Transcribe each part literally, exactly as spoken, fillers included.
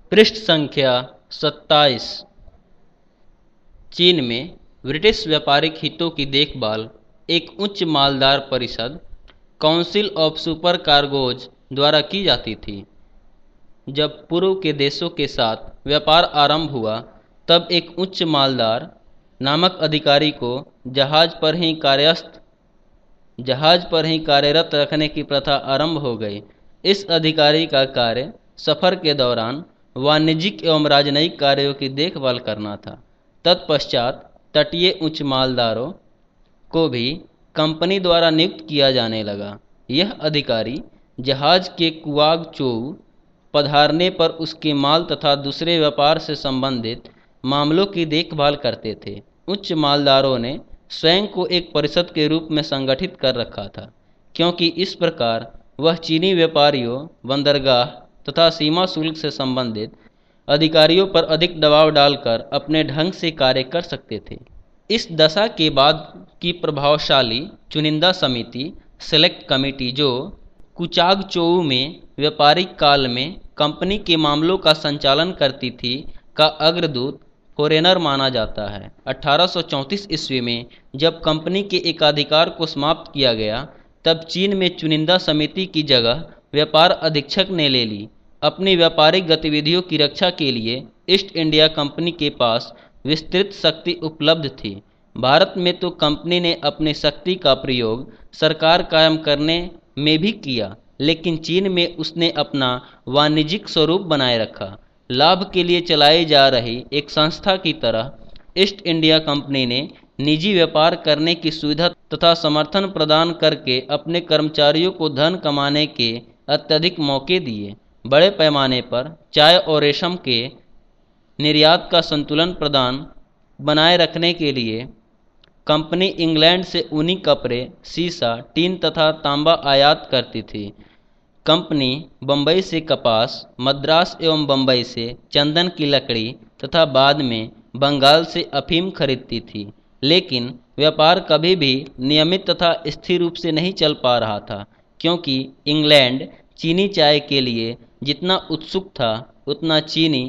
पृष्ठ संख्या सत्ताईस। चीन में ब्रिटिश व्यापारिक हितों की देखभाल एक उच्च मालदार परिषद काउंसिल ऑफ सुपर कार्गोज द्वारा की जाती थी। जब पूर्व के देशों के साथ व्यापार आरंभ हुआ तब एक उच्च मालदार नामक अधिकारी को जहाज पर ही कार्यस्थ जहाज पर ही कार्यरत रखने की प्रथा आरंभ हो गई। इस अधिकारी का कार्य सफर के दौरान वाणिज्यिक एवं राजनयिक कार्यों की देखभाल करना था। तत्पश्चात तटीय उच्च मालदारों को भी कंपनी द्वारा नियुक्त किया जाने लगा। यह अधिकारी जहाज के कुआंगचोउ पधारने पर उसके माल तथा दूसरे व्यापार से संबंधित मामलों की देखभाल करते थे। उच्च मालदारों ने स्वयं को एक परिषद के रूप में संगठित कर रखा था, क्योंकि इस प्रकार वह चीनी व्यापारियों, बंदरगाह तथा सीमा शुल्क से संबंधित अधिकारियों पर अधिक दबाव डालकर अपने ढंग से कार्य कर सकते थे। इस दशा के बाद की प्रभावशाली चुनिंदा समिति सेलेक्ट कमेटी, जो कुचांगचोउ में व्यापारिक काल में कंपनी के मामलों का संचालन करती थी, का अग्रदूत फॉरेनर माना जाता है। अठारह सौ चौंतीस ईस्वी में जब कंपनी के एकाधिकार को समाप्त किया गया तब चीन में चुनिंदा समिति की जगह व्यापार अधीक्षक ने ले ली। अपनी व्यापारिक गतिविधियों की रक्षा के लिए ईस्ट इंडिया कंपनी के पास विस्तृत शक्ति उपलब्ध थी। भारत में तो कंपनी ने अपनी शक्ति का प्रयोग सरकार कायम करने में भी किया, लेकिन चीन में उसने अपना वाणिज्यिक स्वरूप बनाए रखा। लाभ के लिए चलाई जा रही एक संस्था की तरह ईस्ट इंडिया कंपनी ने निजी व्यापार करने की सुविधा तथा समर्थन प्रदान करके अपने कर्मचारियों को धन कमाने के अत्यधिक मौके दिए। बड़े पैमाने पर चाय और रेशम के निर्यात का संतुलन प्रदान बनाए रखने के लिए कंपनी इंग्लैंड से ऊनी कपड़े, सीसा, टीन तथा तांबा आयात करती थी। कंपनी बम्बई से कपास, मद्रास एवं बम्बई से चंदन की लकड़ी तथा बाद में बंगाल से अफीम खरीदती थी, लेकिन व्यापार कभी भी नियमित तथा स्थिर रूप से नहीं चल पा रहा था, क्योंकि इंग्लैंड चीनी चाय के लिए जितना उत्सुक था उतना चीनी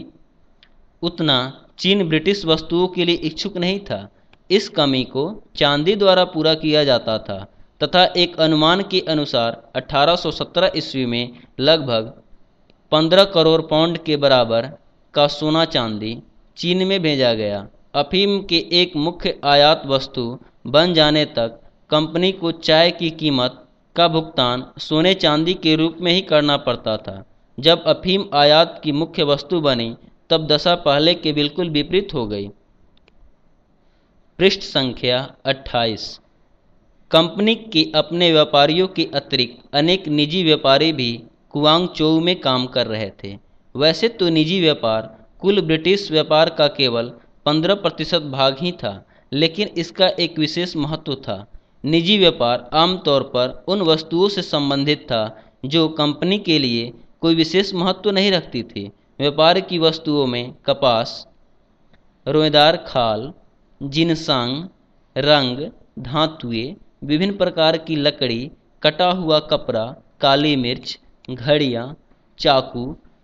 उतना चीन ब्रिटिश वस्तुओं के लिए इच्छुक नहीं था। इस कमी को चांदी द्वारा पूरा किया जाता था तथा एक अनुमान के अनुसार अठारह सौ सत्रह ईस्वी में लगभग पंद्रह करोड़ पाउंड के बराबर का सोना चांदी चीन में भेजा गया। अफीम के एक मुख्य आयात वस्तु बन जाने तक कंपनी को चाय की कीमत का भुगतान सोने चांदी के रूप में ही करना पड़ता था। जब अफीम आयात की मुख्य वस्तु बनी तब दशा पहले के बिल्कुल विपरीत हो गई। पृष्ठ संख्या अट्ठाईस। कंपनी के अपने व्यापारियों के अतिरिक्त अनेक निजी व्यापारी भी कुआंगचोउ में काम कर रहे थे। वैसे तो निजी व्यापार कुल ब्रिटिश व्यापार का केवल पंद्रह प्रतिशत भाग ही था, लेकिन इसका एक विशेष महत्व था। निजी व्यापार आमतौर पर उन वस्तुओं से संबंधित था जो कंपनी के लिए कोई विशेष महत्व नहीं रखती थी। व्यापार की वस्तुओं में कपास, रोएदार खाल, जिनसांग, रंग, धातुएं, विभिन्न प्रकार की लकड़ी, कटा हुआ कपड़ा, काली मिर्च, घड़ियाँ, चाकू,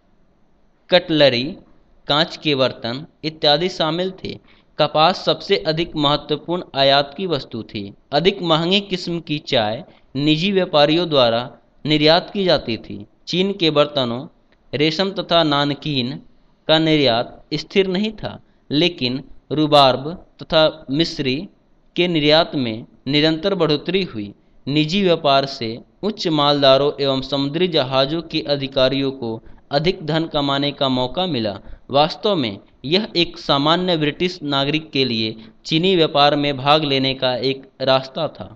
कटलरी, कांच के बर्तन इत्यादि शामिल थे। कपास सबसे अधिक महत्वपूर्ण आयात की वस्तु थी। अधिक महंगी किस्म की चाय निजी व्यापारियों द्वारा निर्यात की जाती थी। चीन के बर्तनों, रेशम तथा नानकीन का निर्यात स्थिर नहीं था, लेकिन रुबार्ब तथा मिस्री के निर्यात में निरंतर बढ़ोतरी हुई। निजी व्यापार से उच्च मालदारों एवं समुद्री जहाज़ों के अधिकारियों को अधिक धन कमाने का मौका मिला। वास्तव में यह एक सामान्य ब्रिटिश नागरिक के लिए चीनी व्यापार में भाग लेने का एक रास्ता था।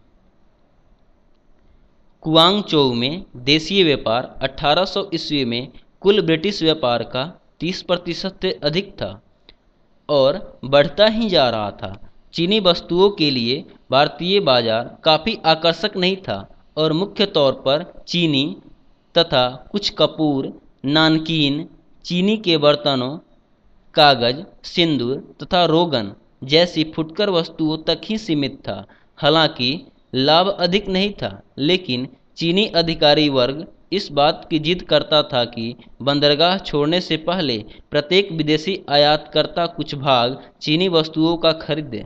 कुआंगचोउ में देशीय व्यापार अठारह सौ ईस्वी में कुल ब्रिटिश व्यापार का तीस प्रतिशत से अधिक था और बढ़ता ही जा रहा था। चीनी वस्तुओं के लिए भारतीय बाजार काफ़ी आकर्षक नहीं था और मुख्य तौर पर चीनी तथा कुछ कपूर, नानकीन, चीनी के बर्तनों, कागज, सिंदूर तथा रोगन जैसी फुटकर वस्तुओं तक ही सीमित था। हालांकि लाभ अधिक नहीं था, लेकिन चीनी अधिकारी वर्ग इस बात की जिद करता था कि बंदरगाह छोड़ने से पहले प्रत्येक विदेशी आयातकर्ता कुछ भाग चीनी वस्तुओं का खरीदे।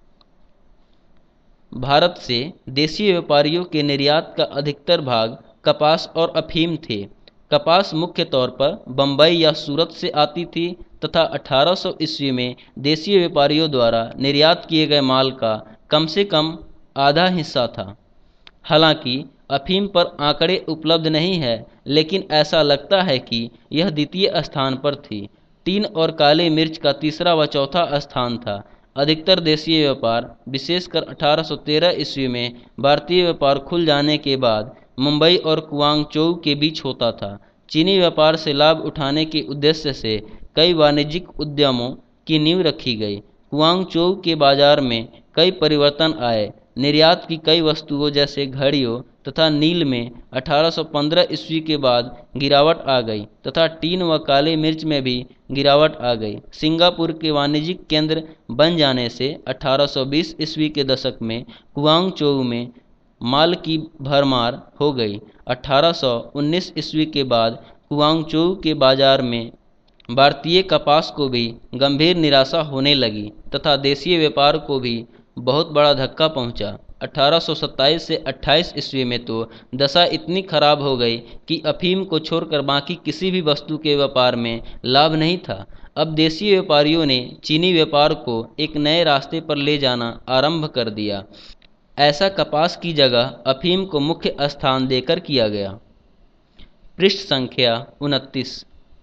भारत से देशी व्यापारियों के निर्यात का अधिकतर भाग कपास और अफीम थे। कपास मुख्य तौर पर बम्बई या सूरत से आती थी तथा अठारह सौ ईस्वी में देशी व्यापारियों द्वारा निर्यात किए गए माल का कम से कम आधा हिस्सा था। हालांकि अफीम पर आंकड़े उपलब्ध नहीं है, लेकिन ऐसा लगता है कि यह द्वितीय स्थान पर थी। टीन और काली मिर्च का तीसरा व चौथा स्थान था। अधिकतर देशीय व्यापार, विशेषकर अठारह सौ तेरह ईस्वी में भारतीय व्यापार खुल जाने के बाद मुंबई और कुआंगचोउ के बीच होता था। चीनी व्यापार से लाभ उठाने के उद्देश्य से कई वाणिज्यिक उद्यमों की नींव रखी गई। कुआंगचोउ के बाजार में कई परिवर्तन आए। निर्यात की कई वस्तुओं जैसे घड़ियों तथा नील में अठारह सौ पंद्रह ईस्वी के बाद गिरावट आ गई तथा टीन व काली मिर्च में भी गिरावट आ गई। सिंगापुर के वाणिज्यिक केंद्र बन जाने से अठारह सौ बीस ईस्वी के दशक में कुआंगचोउ में माल की भरमार हो गई। अठारह सौ उन्नीस ईस्वी के बाद कुआंगचोउ के बाजार में भारतीय कपास को भी गंभीर निराशा होने लगी तथा देशीय व्यापार को भी बहुत बड़ा धक्का पहुंचा। अठारह सौ सत्ताईस से अट्ठाईस ईस्वी में तो दशा इतनी खराब हो गई कि अफीम को छोड़कर बाकी किसी भी वस्तु के व्यापार में लाभ नहीं था। अब देशी व्यापारियों ने चीनी व्यापार को एक नए रास्ते पर ले जाना आरंभ कर दिया। ऐसा कपास की जगह अफीम को मुख्य स्थान देकर किया गया। पृष्ठ संख्या उनतीस।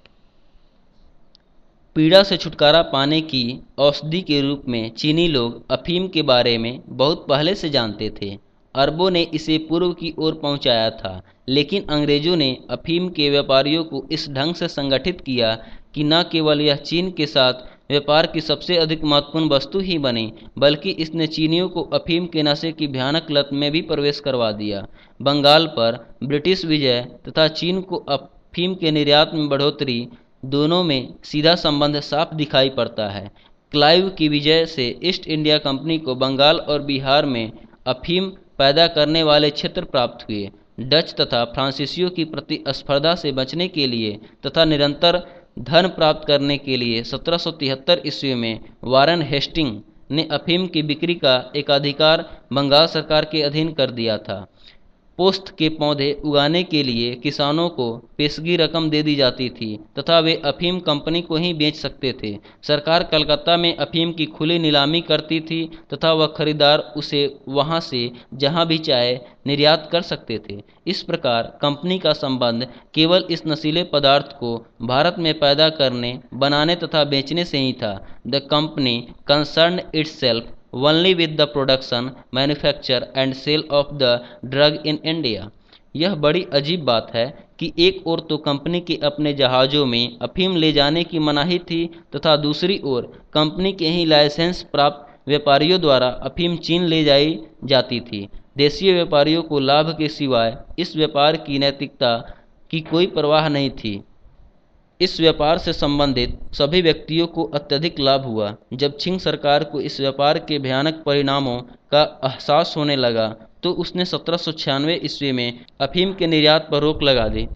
पीड़ा से छुटकारा पाने की औषधि के रूप में चीनी लोग अफीम के बारे में बहुत पहले से जानते थे। अरबों ने इसे पूर्व की ओर पहुंचाया था, लेकिन अंग्रेजों ने अफीम के व्यापारियों को इस ढंग से संगठित किया कि न केवल यह चीन के साथ व्यापार की सबसे अधिक महत्वपूर्ण वस्तु ही बनी, बल्कि इसने चीनियों को अफीम के नशे की भयानक लत में भी प्रवेश करवा दिया। बंगाल पर ब्रिटिश विजय तथा चीन को अफीम के निर्यात में बढ़ोतरी, दोनों में सीधा संबंध साफ दिखाई पड़ता है। क्लाइव की विजय से ईस्ट इंडिया कंपनी को बंगाल और बिहार में अफीम पैदा करने वाले क्षेत्र प्राप्त हुए। डच तथा फ्रांसीसियों की प्रतिस्पर्धा से बचने के लिए तथा निरंतर धन प्राप्त करने के लिए सत्रह सौ तिहत्तर ईस्वी में वारेन हेस्टिंग ने अफीम की बिक्री का एकाधिकार बंगाल सरकार के अधीन कर दिया था। पोस्त के पौधे उगाने के लिए किसानों को पेशगी रकम दे दी जाती थी तथा वे अफीम कंपनी को ही बेच सकते थे। सरकार कलकत्ता में अफीम की खुली नीलामी करती थी तथा वह खरीदार उसे वहां से जहां भी चाहे निर्यात कर सकते थे। इस प्रकार कंपनी का संबंध केवल इस नशीले पदार्थ को भारत में पैदा करने, बनाने तथा बेचने से ही था। The company concerned itself only with the production, manufacture and sale of the drug in India। यह बड़ी अजीब बात है कि एक ओर तो कंपनी के अपने जहाज़ों में अफीम ले जाने की मनाही थी तथा दूसरी ओर कंपनी के ही लाइसेंस प्राप्त व्यापारियों द्वारा अफीम चीन ले जाई जाती थी। देशीय व्यापारियों को लाभ के सिवाय इस व्यापार की नैतिकता की कोई परवाह नहीं थी। इस व्यापार से संबंधित सभी व्यक्तियों को अत्यधिक लाभ हुआ। जब छिंग सरकार को इस व्यापार के भयानक परिणामों का एहसास होने लगा तो उसने सत्रह सौ छियानवे ईस्वी में अफीम के निर्यात पर रोक लगा दी।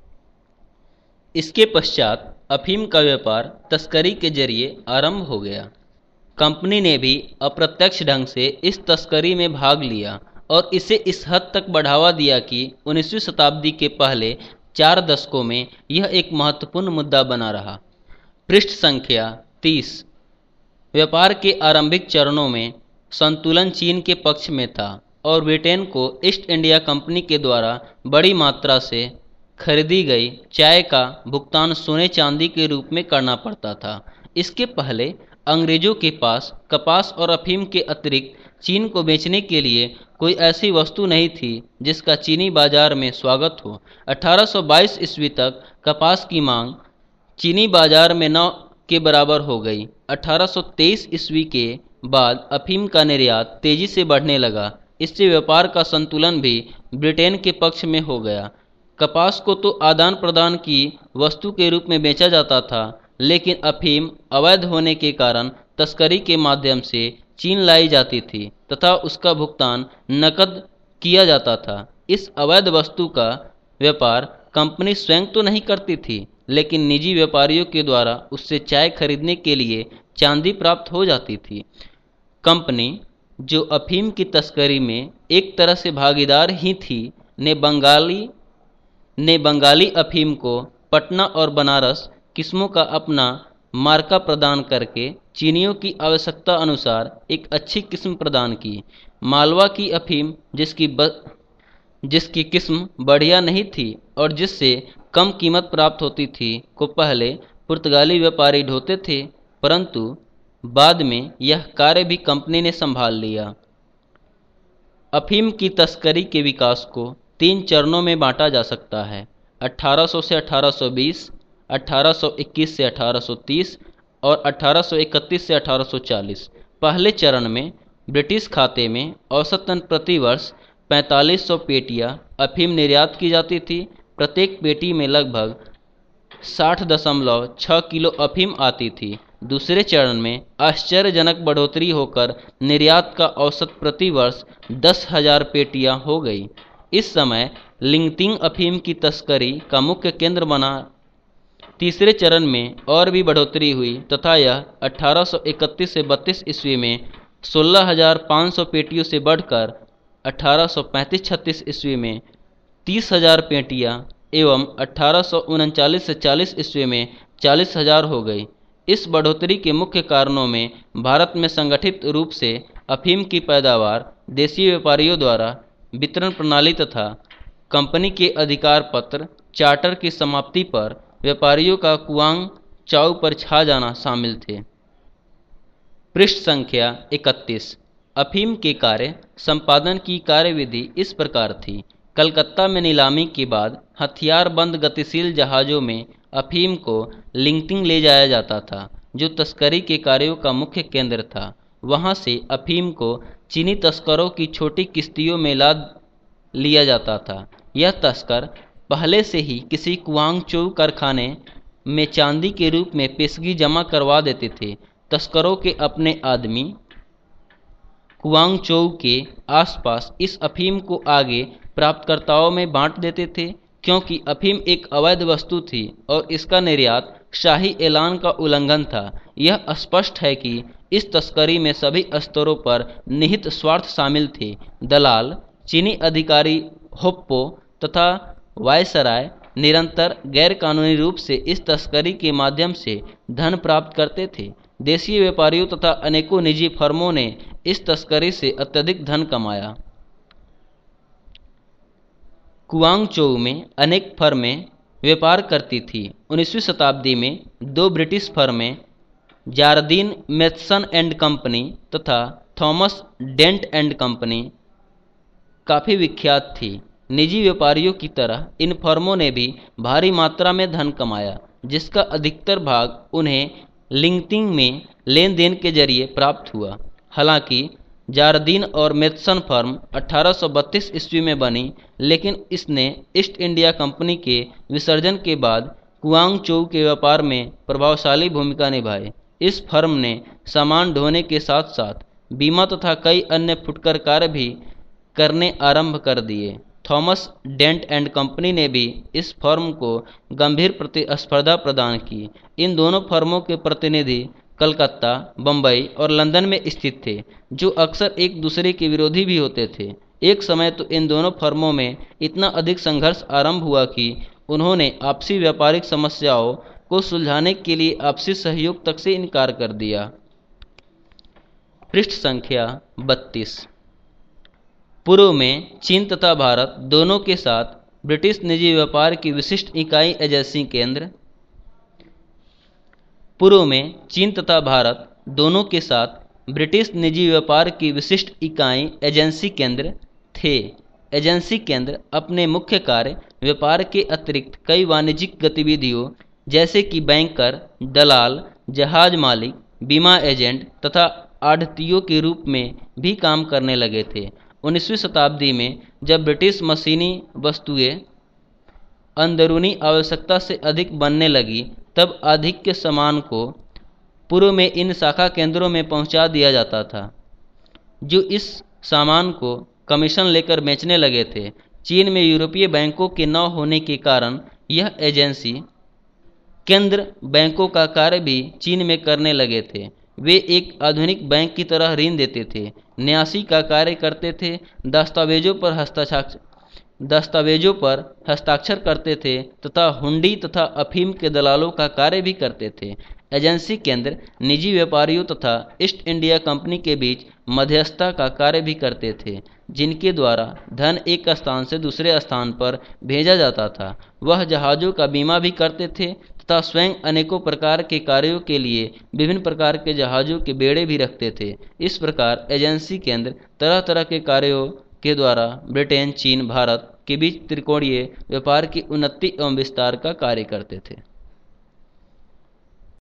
इसके पश्चात अफीम का व्यापार तस्करी के जरिए आरंभ हो गया। कंपनी ने भी अप्रत्यक्ष ढंग से इस तस्करी में भाग लिया और इसे इस हद तक बढ़ावा दिया कि उन्नीसवीं शताब्दी के पहले चार दशकों में यह एक महत्वपूर्ण मुद्दा बना रहा। पृष्ठ संख्या तीस। व्यापार के आरंभिक चरणों में संतुलन चीन के पक्ष में था और ब्रिटेन को ईस्ट इंडिया कंपनी के द्वारा बड़ी मात्रा से खरीदी गई चाय का भुगतान सोने चांदी के रूप में करना पड़ता था। इसके पहले अंग्रेजों के पास कपास और अफीम के अतिरिक्त चीन को बेचने के लिए कोई ऐसी वस्तु नहीं थी जिसका चीनी बाजार में स्वागत हो। अठारह सौ बाईस ईस्वी तक कपास की मांग चीनी बाजार में न के बराबर हो गई। अठारह सौ तेईस ईस्वी के बाद अफीम का निर्यात तेजी से बढ़ने लगा। इससे व्यापार का संतुलन भी ब्रिटेन के पक्ष में हो गया। कपास को तो आदान प्रदान की वस्तु के रूप में बेचा जाता था, लेकिन अफीम अवैध होने के कारण तस्करी के माध्यम से चीन लाई जाती थी तथा उसका भुगतान नकद किया जाता था। इस अवैध वस्तु का व्यापार कंपनी स्वयं तो नहीं करती थी, लेकिन निजी व्यापारियों के द्वारा उससे चाय खरीदने के लिए चांदी प्राप्त हो जाती थी। कंपनी, जो अफीम की तस्करी में एक तरह से भागीदार ही थी, ने बंगाली ने बंगाली अफीम को पटना और बनारस किस्मों का अपना मार्का प्रदान करके चीनियों की आवश्यकता अनुसार एक अच्छी किस्म प्रदान की। मालवा की अफीम, जिसकी ब, जिसकी किस्म बढ़िया नहीं थी और जिससे कम कीमत प्राप्त होती थी, को पहले पुर्तगाली व्यापारी ढोते थे, परंतु बाद में यह कार्य भी कंपनी ने संभाल लिया। अफीम की तस्करी के विकास को तीन चरणों में बांटा जा सकता है: अठारह सौ से अठारह सौ बीस, अठारह सौ इक्कीस से अठारह सौ तीस और अठारह सौ इकतीस से अठारह सौ चालीस। पहले चरण में ब्रिटिश खाते में औसतन प्रति वर्ष पैंतालीस सौ पेटियाँ अफीम निर्यात की जाती थी। प्रत्येक पेटी में लगभग साठ दशमलव छः किलो अफीम आती थी। दूसरे चरण में आश्चर्यजनक बढ़ोतरी होकर निर्यात का औसत प्रति वर्ष दस हजार पेटियाँ हो गई। इस समय लिंगतिंग अफीम की तस्करी का मुख्य केंद्र बना। तीसरे चरण में और भी बढ़ोतरी हुई तथा यह अठारह सौ इकतीस से बत्तीस ईस्वी में सोलह हजार पाँच सौ पेटियों से बढ़कर अठारह सौ पैंतीस छत्तीस ईस्वी में तीस हजार पेटियाँ एवं अठारह सौ उनचालीस से चालीस ईस्वी में चालीस हजार हो गई। इस बढ़ोतरी के मुख्य कारणों में भारत में संगठित रूप से अफीम की पैदावार, देसी व्यापारियों द्वारा वितरण प्रणाली तथा कंपनी के अधिकार पत्र चार्टर की समाप्ति पर व्यापारियों का कुआंग चाउ पर छा जाना शामिल थे। पृष्ठ संख्या इकतीस। अफीम के कार्य संपादन की कार्यविधि इस प्रकार थी। कलकत्ता में नीलामी के बाद हथियारबंद गतिशील जहाज़ों में अफीम को लिंगतिंग ले जाया जाता था, जो तस्करी के कार्यों का मुख्य केंद्र था। वहां से अफीम को चीनी तस्करों की छोटी किश्तियों में लाद लिया जाता था। यह तस्कर पहले से ही किसी कुआंगचौ कारखाने में चांदी के रूप में पेशगी जमा करवा देते थे। तस्करों के अपने आदमी कुआंगचौ के आसपास इस अफीम को आगे प्राप्तकर्ताओं में बांट देते थे। क्योंकि अफीम एक अवैध वस्तु थी और इसका निर्यात शाही ऐलान का उल्लंघन था, यह स्पष्ट है कि इस तस्करी में सभी स्तरों पर निहित स्वार्थ शामिल थे। दलाल, चीनी अधिकारी होप्पो तथा वायसराय निरंतर गैरकानूनी रूप से इस तस्करी के माध्यम से धन प्राप्त करते थे। देशी व्यापारियों तथा अनेकों निजी फर्मों ने इस तस्करी से अत्यधिक धन कमाया। कुआंगचौ में अनेक फर्में व्यापार करती थी। उन्नीसवीं शताब्दी में दो ब्रिटिश फर्में जारदीन मैथसन एंड कंपनी तथा थॉमस डेंट एंड कंपनी काफ़ी विख्यात थी। निजी व्यापारियों की तरह इन फर्मों ने भी भारी मात्रा में धन कमाया, जिसका अधिकतर भाग उन्हें लिंगतिंग में लेन देन के जरिए प्राप्त हुआ। हालांकि जारदीन और मैथसन फर्म अठारह सौ बत्तीस ईस्वी में बनी, लेकिन इसने ईस्ट इंडिया कंपनी के विसर्जन के बाद कुआंगचौ के व्यापार में प्रभावशाली भूमिका निभाई। इस फर्म ने सामान ढोने के साथ साथ बीमा तथा कई अन्य फुटकर कार्य भी करने आरंभ कर दिए। थॉमस डेंट एंड कंपनी ने भी इस फर्म को गंभीर प्रतिस्पर्धा प्रदान की। इन दोनों फर्मों के प्रतिनिधि कलकत्ता, बम्बई और लंदन में स्थित थे, जो अक्सर एक दूसरे के विरोधी भी होते थे। एक समय तो इन दोनों फर्मों में इतना अधिक संघर्ष आरंभ हुआ कि उन्होंने आपसी व्यापारिक समस्याओं को सुलझाने के लिए आपसी सहयोग तक से इनकार कर दिया। पृष्ठ संख्या बत्तीस। पूर्व में चीन तथा भारत दोनों के साथ ब्रिटिश निजी व्यापार की विशिष्ट इकाई एजेंसी केंद्र पूर्व में चीन तथा भारत दोनों के साथ ब्रिटिश निजी व्यापार की विशिष्ट इकाई एजेंसी केंद्र थे। एजेंसी केंद्र अपने मुख्य कार्य व्यापार के अतिरिक्त कई वाणिज्यिक गतिविधियों जैसे कि बैंकर, दलाल, जहाज मालिक, बीमा एजेंट तथा आढ़तियों के रूप में भी काम करने लगे थे। उन्नीसवीं शताब्दी में जब ब्रिटिश मशीनी वस्तुएं अंदरूनी आवश्यकता से अधिक बनने लगी, तब आधिक्य सामान को पूर्व में इन शाखा केंद्रों में पहुंचा दिया जाता था, जो इस सामान को कमीशन लेकर बेचने लगे थे। चीन में यूरोपीय बैंकों के न होने के कारण यह एजेंसी केंद्र बैंकों का कार्य भी चीन में करने लगे थे। वे एक आधुनिक बैंक की तरह ऋण देते थे, न्यासी का कार्य करते थे, दस्तावेजों पर हस्ताक्षर दस्तावेजों पर हस्ताक्षर करते थे तथा हुंडी तथा अफीम के दलालों का कार्य भी करते थे। एजेंसी केंद्र निजी व्यापारियों तथा ईस्ट इंडिया कंपनी के बीच मध्यस्थता का कार्य भी करते थे, जिनके द्वारा धन एक स्थान से दूसरे स्थान पर भेजा जाता था। वह जहाज़ों का बीमा भी करते थे तथा स्वयं अनेकों प्रकार के कार्यों के लिए विभिन्न प्रकार के जहाज़ों के बेड़े भी रखते थे। इस प्रकार एजेंसी केंद्र तरह तरह के कार्यों के द्वारा ब्रिटेन, चीन, भारत के बीच त्रिकोणीय व्यापार की उन्नति एवं विस्तार का कार्य करते थे।